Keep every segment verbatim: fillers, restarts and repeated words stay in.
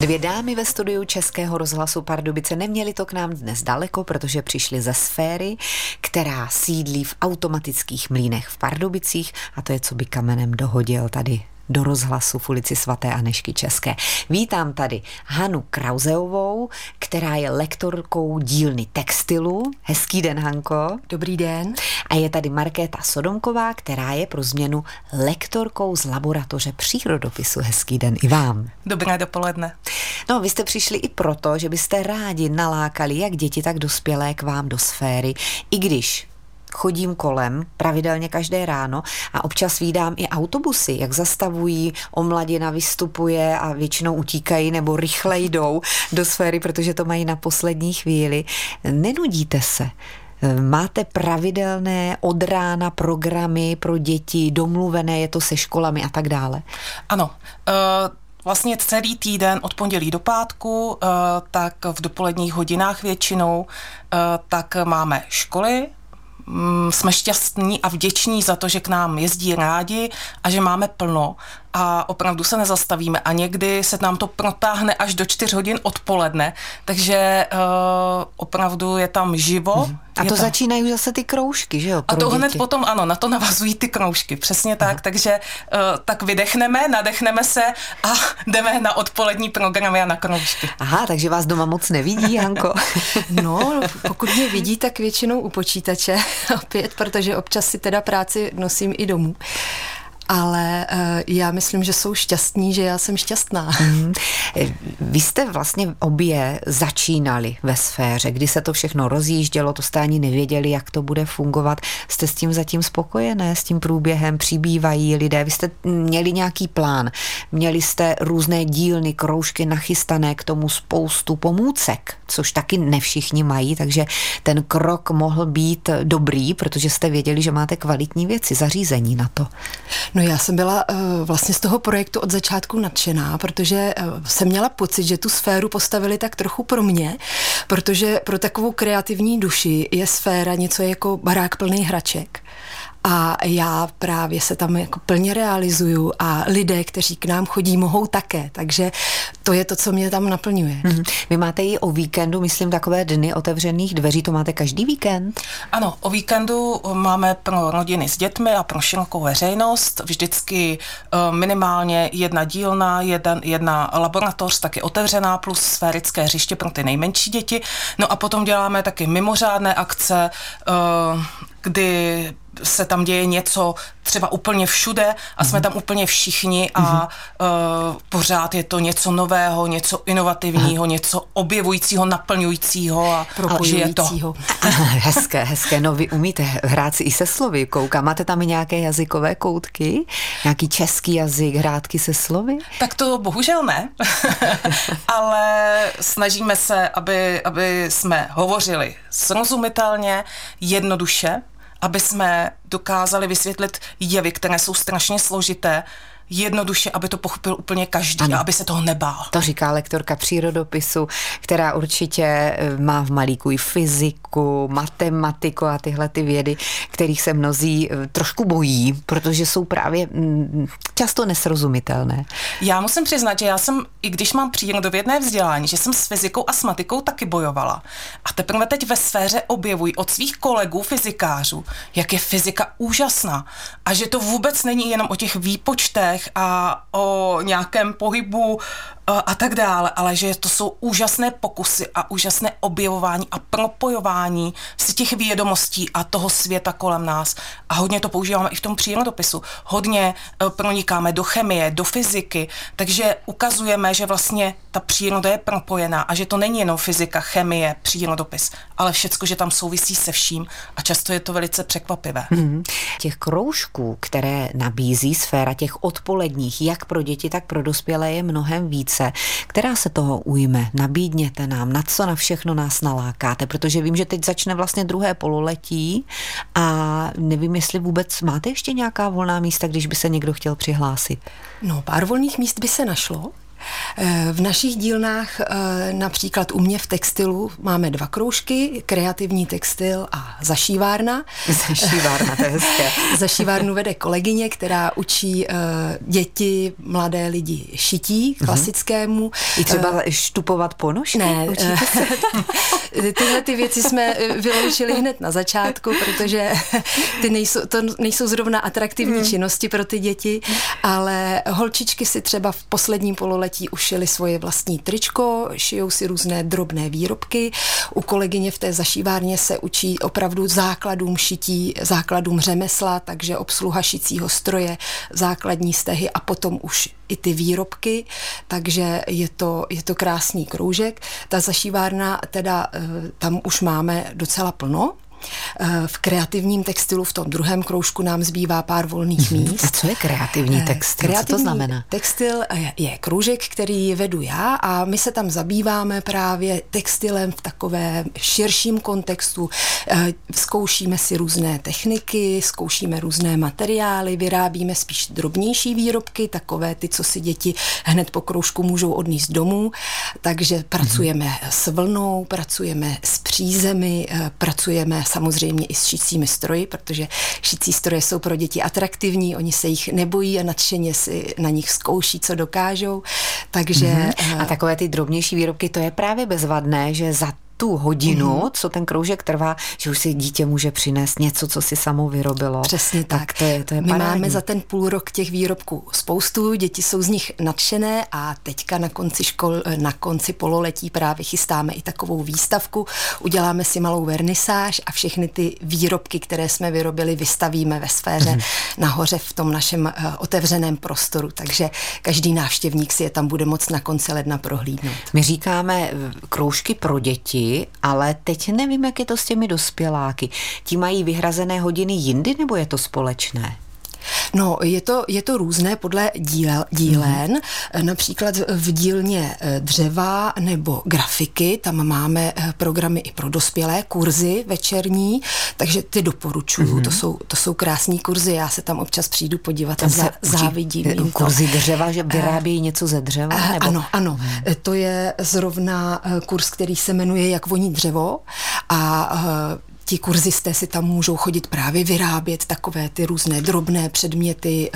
Dvě dámy ve studiu Českého rozhlasu Pardubice neměly to k nám dnes daleko, protože přišly ze sféry, která sídlí v automatických mlýnech v Pardubicích, a to je, co by kamenem dohodil tady do rozhlasu v ulici svaté Anežky České. Vítám tady Hanu Krauzeovou, která je lektorkou dílny textilu. Hezký den, Hanko. Dobrý den. A je tady Markéta Sodomková, která je pro změnu lektorkou z laboratoře přírodopisu. Hezký den i vám. Dobré dopoledne. No, vy jste přišli i proto, že byste rádi nalákali jak děti, tak dospělé k vám do sféry, i když chodím kolem pravidelně každé ráno a občas vídám i autobusy, jak zastavují, omladina vystupuje a většinou utíkají nebo rychle jdou do sféry, protože to mají na poslední chvíli. Nenudíte se? Máte pravidelné od rána programy pro děti, domluvené je to se školami a tak dále? Ano, uh... Vlastně celý týden od pondělí do pátku, tak v dopoledních hodinách většinou, tak máme školy. Jsme šťastní a vděční za to, že k nám jezdí rádi a že máme plno a opravdu se nezastavíme a někdy se nám to protáhne až do čtyř hodin odpoledne, takže uh, opravdu je tam živo. Hmm. A to tam začínají zase ty kroužky, že jo? A to děti. Hned potom, ano, na to navazují ty kroužky, přesně tak, Aha. takže uh, tak vydechneme, nadechneme se a jdeme na odpolední programy a na kroužky. Aha, takže vás doma moc nevidí, Hanko? No, pokud mě vidí, tak většinou u počítače opět, protože občas si teda práci nosím i domů. Ale uh, já myslím, že jsou šťastní, že já jsem šťastná. Mm. Vy jste vlastně obě začínali ve sféře, kdy se to všechno rozjíždělo, to jste ani nevěděli, jak to bude fungovat. Jste s tím zatím spokojené, s tím průběhem, přibývají lidé? Vy jste měli nějaký plán, měli jste různé dílny, kroužky nachystané, k tomu spoustu pomůcek, což taky ne všichni mají, takže ten krok mohl být dobrý, protože jste věděli, že máte kvalitní věci, zařízení na to. No já jsem byla uh, vlastně z toho projektu od začátku nadšená, protože uh, jsem měla pocit, že tu sféru postavili tak trochu pro mě, protože pro takovou kreativní duši je sféra něco jako barák plný hraček. A já právě se tam jako plně realizuju a lidé, kteří k nám chodí, mohou také. Takže to je to, co mě tam naplňuje. Mm-hmm. Vy máte i o víkendu, myslím, takové dny otevřených dveří, to máte každý víkend? Ano, o víkendu máme pro rodiny s dětmi a pro širokou veřejnost vždycky uh, minimálně jedna dílna, jedna, jedna laboratoř, taky otevřená, plus sférické hřiště pro ty nejmenší děti. No a potom děláme taky mimořádné akce, uh, kdy se tam děje něco třeba úplně všude a jsme tam úplně všichni a uh, pořád je to něco nového, něco inovativního, něco objevujícího, naplňujícího a propojujícího. Hezké, hezké. No vy umíte hrát si i se slovy, koukám. Máte tam i nějaké jazykové koutky? Nějaký český jazyk, hrátky se slovy? Tak to bohužel ne, ale snažíme se, aby, aby jsme hovořili srozumitelně, jednoduše, aby jsme dokázali vysvětlit jevy, které jsou strašně složité, jednoduše, aby to pochopil úplně každý ano. a aby se toho nebál. To říká lektorka přírodopisu, která určitě má v malíku i fyziku, matematiku a tyhle ty vědy, kterých se mnozí trošku bojí, protože jsou právě často nesrozumitelné. Já musím přiznat, že já jsem, i když mám přírodovědné vzdělání, že jsem s fyzikou a s matikou taky bojovala. A teprve teď ve sféře objevují od svých kolegů fyzikářů, jak je fyzika úžasná a že to vůbec není jenom o těch výpočtech a o nějakém pohybu a tak dále, ale že to jsou úžasné pokusy a úžasné objevování a propojování z těch vědomostí a toho světa kolem nás. A hodně to používáme i v tom přírodopisu. Hodně pronikáme do chemie, do fyziky, takže ukazujeme, že vlastně ta příroda je propojená a že to není jenom fyzika, chemie, přírodopis, ale všecko, že tam souvisí se vším a často je to velice překvapivé. Hmm. Těch kroužků, které nabízí sféra těch odpoledních, jak pro děti, tak pro dospělé je mnohem více. Která se toho ujme? Nabídněte nám, na co na všechno nás nalákáte, protože vím, že teď začne vlastně druhé pololetí a nevím, jestli vůbec máte ještě nějaká volná místa, když by se někdo chtěl přihlásit. No, pár volných míst by se našlo. V našich dílnách, například u mě v textilu, máme dva kroužky, kreativní textil a zašívárna. Zašívárna, to je hezké. Zašívárnu vede kolegyně, která učí děti, mladé lidi šití klasickému. I třeba štupovat ponožky? Ne, tyhle ty věci jsme vyloučili hned na začátku, protože ty nejsou, to nejsou zrovna atraktivní hmm. činnosti pro ty děti, ale holčičky si třeba v posledním pololetí ušily svoje vlastní tričko, šijou si různé drobné výrobky. U kolegyně v té zašívárně se učí opravdu základům šití, základům řemesla, takže obsluha šicího stroje, základní stehy a potom už i ty výrobky, takže je to, je to krásný kroužek. Ta zašívárna, teda tam už máme docela plno. V kreativním textilu v tom druhém kroužku nám zbývá pár volných míst. A co je kreativní textil? Kreativní co to znamená? Textil je, je kroužek, který vedu já a my se tam zabýváme právě textilem v takovém širším kontextu. Zkoušíme si různé techniky, zkoušíme různé materiály, vyrábíme spíš drobnější výrobky, takové ty, co si děti hned po kroužku můžou odníst domů. Takže pracujeme mm-hmm. s vlnou, pracujeme s přízemi, pracujeme samozřejmě i s šicími stroji, protože šicí stroje jsou pro děti atraktivní, oni se jich nebojí a nadšeně si na nich zkouší, co dokážou. Takže... Mm-hmm. A takové ty drobnější výrobky, to je právě bezvadné, že za tu hodinu, mm-hmm. co ten kroužek trvá, že už si dítě může přinést něco, co si samo vyrobilo. Přesně tak. tak to je, to je My parádní. máme za ten půl rok těch výrobků spoustu, děti jsou z nich nadšené a teďka na konci škol, na konci pololetí právě chystáme i takovou výstavku, uděláme si malou vernisáž a všechny ty výrobky, které jsme vyrobili, vystavíme ve sféře mm-hmm. nahoře v tom našem uh, otevřeném prostoru, takže každý návštěvník si je tam bude moct na konci ledna prohlídnout. My říkáme kroužky pro děti, ale teď nevím, jak je to s těmi dospěláky. Ti mají vyhrazené hodiny jindy, nebo je to společné? No, je to, je to různé podle díl, dílen, mm. například v dílně dřeva nebo grafiky, tam máme programy i pro dospělé, kurzy večerní, takže ty doporučuju, mm. to jsou, to jsou krásní kurzy, já se tam občas přijdu podívat tam a za, závidím jim to. Kurzy dřeva, že vyrábějí něco ze dřeva? Nebo? Ano, ano, mm. to je zrovna kurz, který se jmenuje Jak voní dřevo a ti kurzisté si tam můžou chodit právě vyrábět takové ty různé drobné předměty,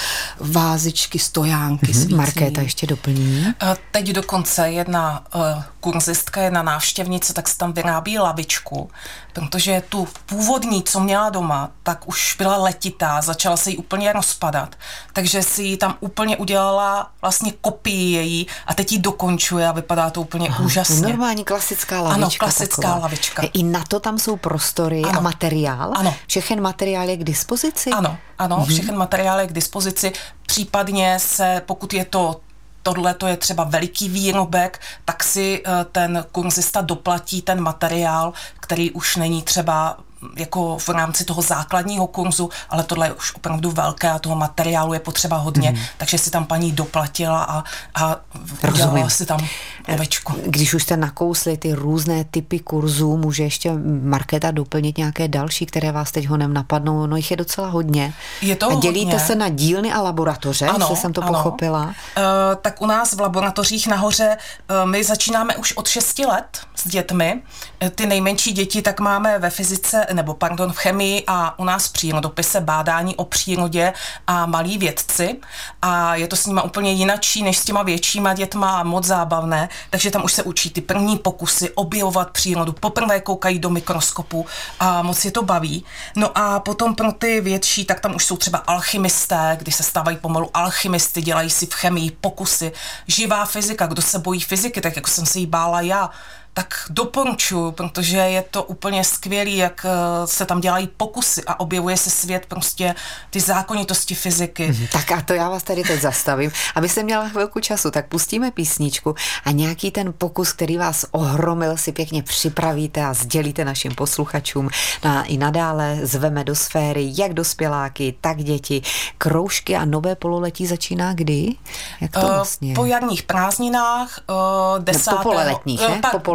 vázičky, stojánky, mm-hmm. svícní. Markéta ještě doplní. Teď dokonce jedna kurzistka, jedna návštěvnice, tak se tam vyrábí lavičku, protože tu původní, co měla doma, tak už byla letitá, začala se jí úplně rozpadat, takže si ji tam úplně udělala vlastně kopii její a teď ji dokončuje a vypadá to úplně Aha, úžasně. Normální klasická lavička. Ano, klasická taková. lavička. I na to tam jsou prostory ano. a materiál? Ano. Všechen materiál je k dispozici? Ano, ano, mm-hmm. všechen materiál je k dispozici, případně se, pokud je to tohle to je třeba veliký výrobek, tak si ten kurzista doplatí ten materiál, který už není třeba jako v rámci toho základního kurzu, ale tohle je už opravdu velké a toho materiálu je potřeba hodně, mm. takže si tam paní doplatila a, a udělala si tam lavičku. Když už jste nakousli ty různé typy kurzů, může ještě Markéta doplnit nějaké další, které vás teď honem napadnou, no jich je docela hodně. Je to a dělíte hodně. se na dílny a laboratoře, ano, jestli jsem to ano. pochopila? Uh, tak u nás v laboratořích nahoře uh, my začínáme už od šesti let s dětmi. Ty nejmenší děti tak máme ve fyzice nebo pardon, v chemii a u nás v přírodopise bádání o přírodě a malí vědci a je to s nima úplně jinačí než s těma většíma dětma a moc zábavné, takže tam už se učí ty první pokusy objevovat přírodu, poprvé koukají do mikroskopu a moc je to baví. No a potom pro ty větší, tak tam už jsou třeba alchymisté, kdy se stávají pomalu alchymisty, dělají si v chemii pokusy, živá fyzika, kdo se bojí fyziky, tak jako jsem se jí bála já, tak doporučuji, protože je to úplně skvělý, jak se tam dělají pokusy a objevuje se svět prostě ty zákonitosti fyziky. Mm, tak a to já vás tady teď zastavím. Abyste měla chvilku času, tak pustíme písničku a nějaký ten pokus, který vás ohromil, si pěkně připravíte a sdělíte našim posluchačům. No a i nadále zveme do sféry jak dospěláky, tak děti. Kroužky a nové pololetí začíná kdy? Jak to vlastně? Po jarních prázdninách desátého Po pololetních, ne? Pa, po pololetních.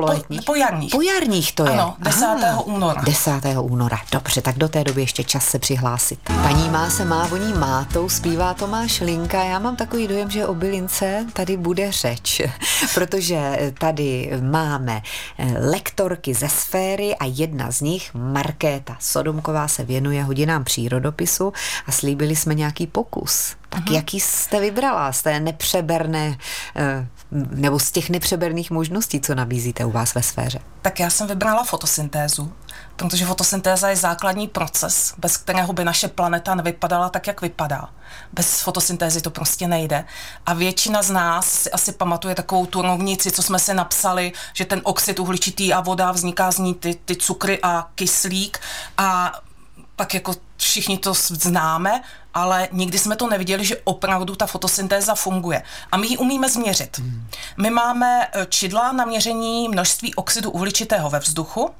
letních? Po, po jarních. Po jarních to je. Ano, desátého února. desátého února, dobře, tak do té doby ještě čas se přihlásit. Paní má se má voní mátou, zpívá Tomáš Linka. Já mám takový dojem, že o bylince tady bude řeč, protože tady máme lektorky ze sféry a jedna z nich, Markéta Sodomková, se věnuje hodinám přírodopisu a slíbili jsme nějaký pokus. Tak uh-huh. jaký jste vybrala z té nepřeberné, nebo z těch nepřeberných možností, co nabízíte u vás ve sféře? Tak já jsem vybrala fotosyntézu, protože fotosyntéza je základní proces, bez kterého by naše planeta nevypadala tak, jak vypadá. Bez fotosyntézy to prostě nejde. A většina z nás si asi pamatuje takovou tu rovnici, co jsme si napsali, že ten oxid uhličitý a voda, vzniká z ní ty, ty cukry a kyslík a pak jako všichni to známe, ale nikdy jsme to neviděli, že opravdu ta fotosyntéza funguje. A my ji umíme změřit. Hmm. My máme čidla na měření množství oxidu uhličitého ve vzduchu,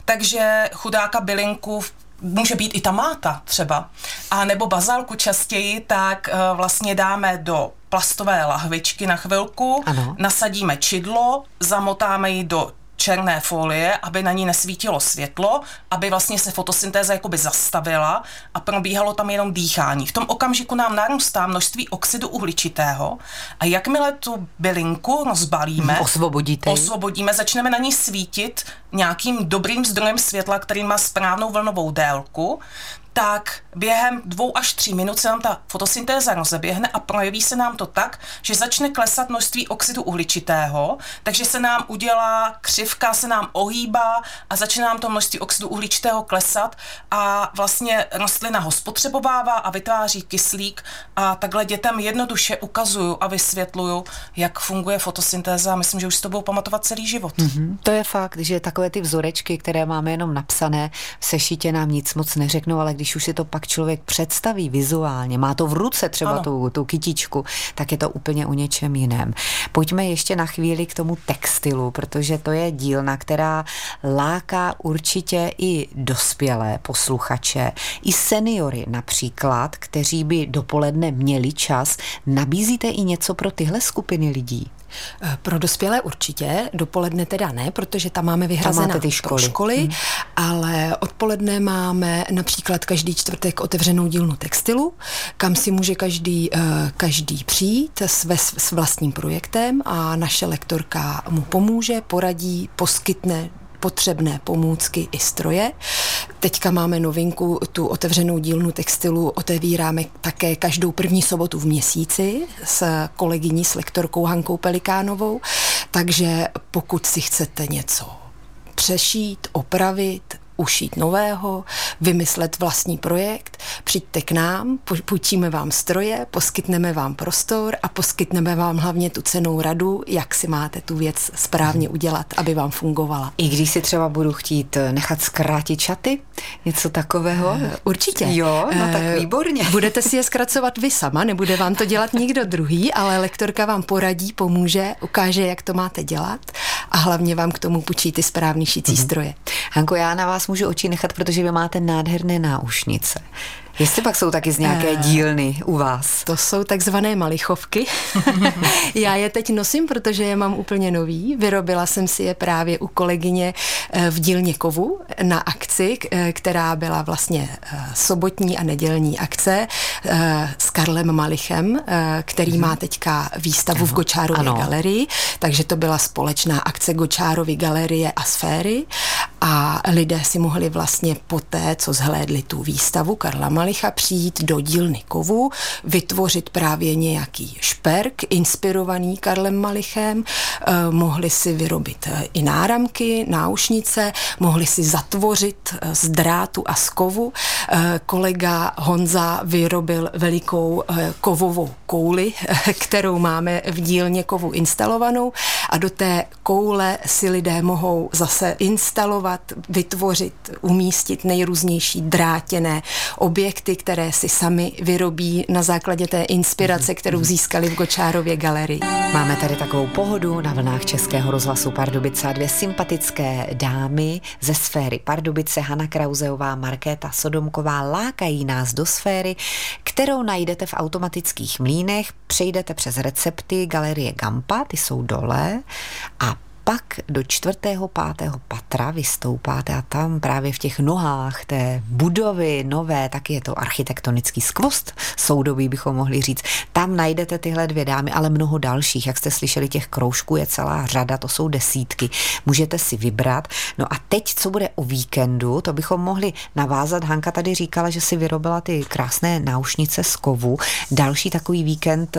takže chudáka bylinku může být i ta máta třeba, a nebo bazálku častěji, tak uh, vlastně dáme do plastové lahvičky na chvilku, ano. nasadíme čidlo, zamotáme ji do černé folie, aby na ní nesvítilo světlo, aby vlastně se fotosyntéza jakoby zastavila a probíhalo tam jenom dýchání. V tom okamžiku nám narůstá množství oxidu uhličitého a jakmile tu bylinku rozbalíme, osvobodíte, osvobodíme, začneme na ní svítit nějakým dobrým zdrojem světla, který má správnou vlnovou délku, tak během dvou až tří minut se nám ta fotosyntéza rozeběhne a projeví se nám to tak, že začne klesat množství oxidu uhličitého, takže se nám udělá křivka, se nám ohýbá a začne nám to množství oxidu uhličitého klesat a vlastně rostlina ho spotřebovává a vytváří kyslík a takhle dětem jednoduše ukazuju a vysvětluju, jak funguje fotosyntéza. Myslím, že už si to budou pamatovat celý život. Mm-hmm. To je fakt, že takové ty vzorečky, které máme jenom napsané, v sešitě nám nic moc neřeknou, ale když už si to pak člověk představí vizuálně, má to v ruce třeba tu, tu kytičku, tak je to úplně o něčem jiném. Pojďme ještě na chvíli k tomu textilu, protože to je dílna, která láká určitě i dospělé posluchače, i seniory například, kteří by dopoledne měli čas. Nabízíte i něco pro tyhle skupiny lidí? Pro dospělé určitě, dopoledne teda ne, protože tam máme vyhrazené ty školy, školy hmm. ale odpoledne máme například každý čtvrtek otevřenou dílnu textilu, kam si může každý, každý přijít s, s vlastním projektem a naše lektorka mu pomůže, poradí, poskytne potřebné pomůcky i stroje. Teďka máme novinku, tu otevřenou dílnu textilu otevíráme také každou první sobotu v měsíci s kolegyní, s lektorkou Hankou Pelikánovou, takže pokud si chcete něco přešít, opravit, ušít nového, vymyslet vlastní projekt, přijďte k nám, půjčíme vám stroje, poskytneme vám prostor a poskytneme vám hlavně tu cennou radu, jak si máte tu věc správně udělat, aby vám fungovala. I když si třeba budu chtít nechat zkrátit šaty, něco takového? Určitě. Jo, no tak výborně. Budete si je zkracovat vy sama, nebude vám to dělat nikdo druhý, ale lektorka vám poradí, pomůže, ukáže, jak to máte dělat a hlavně vám k tomu půjčí ty správný šicí mm-hmm. stroje. Hanko, já na vás můžu oči nechat, protože vy máte nádherné náušnice. Jestli pak jsou taky z nějaké dílny u vás? To jsou takzvané malichovky. Já je teď nosím, protože je mám úplně nový. Vyrobila jsem si je právě u kolegyně v dílně Kovu na akci, která byla vlastně sobotní a nedělní akce s Karlem Malichem, který má teďka výstavu v Gočárově ano. galerii. Takže to byla společná akce Gočárovy galerie a sféry a lidé si mohli vlastně poté, co zhlédli tu výstavu Karla Malicha, přijít do dílny Kovu, vytvořit právě nějaký šperk inspirovaný Karlem Malichem, eh, mohli si vyrobit eh, i náramky, náušnice, mohli si zatvořit eh, z drátu a z kovu. Eh, kolega Honza vyrobil velikou eh, kovovou kouli, eh, kterou máme v dílně Kovu instalovanou a do té koule si lidé mohou zase instalovat, vytvořit, umístit nejrůznější drátěné objekty, které si sami vyrobí na základě té inspirace, kterou získali v Gočárově galerii. Máme tady takovou pohodu na vlnách Českého rozhlasu Pardubice a dvě sympatické dámy ze sféry Pardubice, Hana Krauzeová, Markéta Sodomková, lákají nás do sféry, kterou najdete v automatických mlýnech, přejdete přes recepty Galerie Gampa, ty jsou dole, a pak do čtvrtého, pátého patra vystoupáte a tam právě v těch nohách té budovy nové, taky je to architektonický skvost soudobý, bychom mohli říct. Tam najdete tyhle dvě dámy, ale mnoho dalších. Jak jste slyšeli, těch kroužků je celá řada, to jsou desítky. Můžete si vybrat. No a teď, co bude o víkendu, to bychom mohli navázat. Hanka tady říkala, že si vyrobila ty krásné náušnice z kovu. Další takový víkend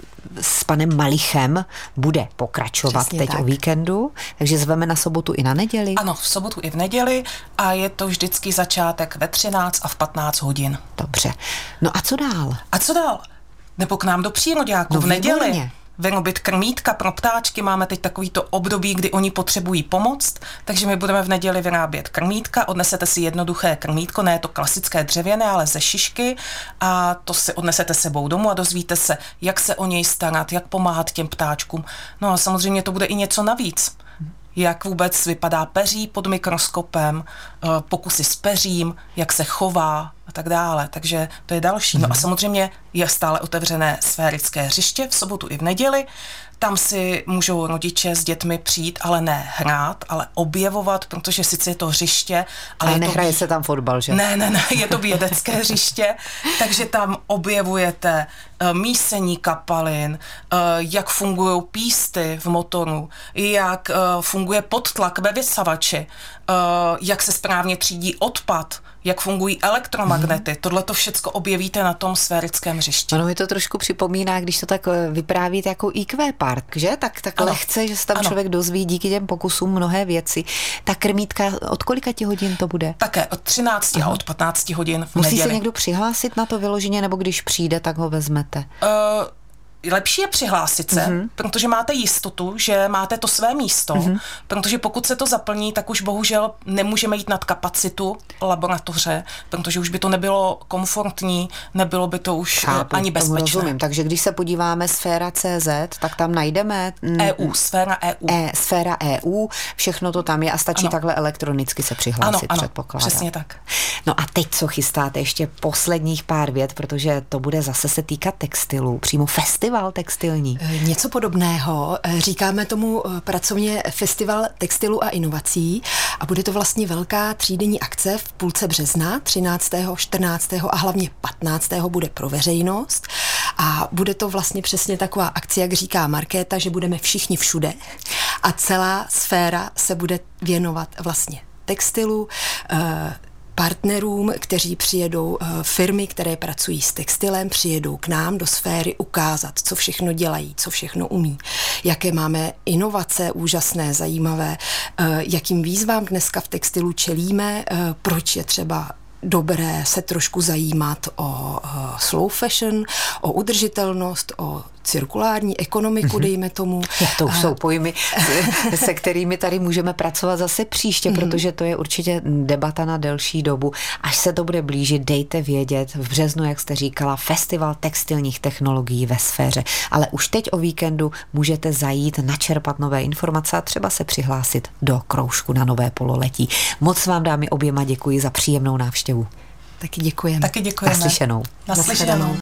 s panem Malichem bude pokračovat. Přesně teď tak. O víkendu, takže zveme na sobotu i na neděli. Ano, v sobotu i v neděli a je to vždycky začátek ve třináct a v patnáct hodin. Dobře. No a co dál? A co dál? Nebo k nám do příroďáků no, v neděli. Výborně. Vyrobit krmítka pro ptáčky. Máme teď takovýto období, kdy oni potřebují pomoc, takže my budeme v neděli vyrábět krmítka. Odnesete si jednoduché krmítko, ne to klasické dřevěné, ale ze šišky a to si odnesete sebou domů a dozvíte se, jak se o něj starat, jak pomáhat těm ptáčkům. No a samozřejmě to bude i něco navíc. Jak vůbec vypadá peří pod mikroskopem, pokusy s peřím, jak se chová a tak dále. Takže to je další. No a samozřejmě je stále otevřené sférické hřiště v sobotu i v neděli. Tam si můžou rodiče s dětmi přijít, ale ne hrát, ale objevovat, protože sice je to hřiště, ale, ale nehraje to... se tam fotbal, že? Ne, ne, ne, je to vědecké hřiště, takže tam objevujete uh, mísení kapalin, uh, jak fungují písty v motoru, jak uh, funguje podtlak ve vysavači, uh, jak se správně třídí odpad, jak fungují elektromagnety. Mm. Tohle to všecko objevíte na tom sférickém hřišti. Ano, mi to trošku připomíná, když to tak vyprávíte jako í kvé park, že? Tak, tak lehce, že se tam ano. člověk dozví díky těm pokusům mnohé věci. Ta krmítka, od kolika ti hodin to bude? Také od třinácti a od patnácti hodin v Musí neděli. se někdo přihlásit na to vyloženě, nebo když přijde, tak ho vezmete? Uh, Lepší je přihlásit se, mm-hmm. protože máte jistotu, že máte to své místo, mm-hmm. protože pokud se to zaplní, tak už bohužel nemůžeme jít nad kapacitu laboratoře, protože už by to nebylo komfortní, nebylo by to už Chápu, ani bezpečné. Rozumím, takže když se podíváme sféra tečka cé zet, tak tam najdeme E U, sféra E U. E, sféra E U, všechno to tam je a stačí ano. takhle elektronicky se přihlásit, ano, ano, předpokládám. Přesně tak. No a teď co chystáte? Ještě posledních pár vět, protože to bude zase se týkat textilu, přímo festival textilní. Něco podobného. Říkáme tomu pracovně Festival textilu a inovací a bude to vlastně velká třídenní akce v půlce března, třináctého, čtrnáctého a hlavně patnáctého bude pro veřejnost a bude to vlastně přesně taková akce, jak říká Markéta, že budeme všichni všude a celá sféra se bude věnovat vlastně textilu, partnerům, kteří přijedou, firmy, které pracují s textilem, přijedou k nám do sféry ukázat, co všechno dělají, co všechno umí, jaké máme inovace úžasné, zajímavé, jakým výzvám dneska v textilu čelíme, proč je třeba dobré se trošku zajímat o slow fashion, o udržitelnost, o cirkulární ekonomiku, dejme tomu. To už jsou pojmy, se kterými tady můžeme pracovat zase příště, protože to je určitě debata na delší dobu. Až se to bude blížit, dejte vědět. V březnu, jak jste říkala, festival textilních technologií ve sféře. Ale už teď o víkendu můžete zajít, načerpat nové informace a třeba se přihlásit do kroužku na nové pololetí. Moc vám, dámy, oběma děkuji za příjemnou návštěvu. Taky děkujeme. Taky děkujeme. Naslyšenou. Naslyšenou.